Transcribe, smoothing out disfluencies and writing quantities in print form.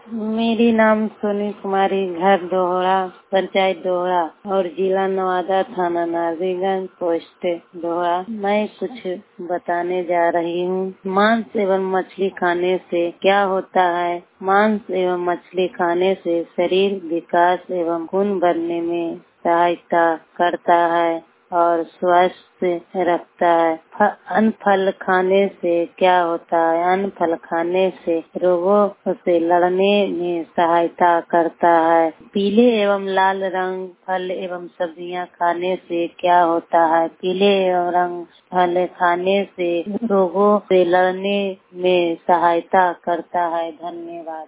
मेरी नाम सोनी कुमारी, घर दोहरा, पंचायत दोहरा और जिला नवादा, थाना नारजीगंज, पोस्ट दोहरा। मैं कुछ बताने जा रही हूँ। मांस एवं मछली खाने से क्या होता है? मांस एवं मछली खाने से शरीर विकास एवं खून बढ़ने में सहायता करता है और स्वस्थ रखता है। अन्न फल खाने से क्या होता है? अन्न फल खाने से रोगों से लड़ने में सहायता करता है। पीले एवं लाल रंग फल एवं सब्जियां खाने से क्या होता है? पीले एवं रंग फल खाने से रोगों से लड़ने में सहायता करता है। धन्यवाद।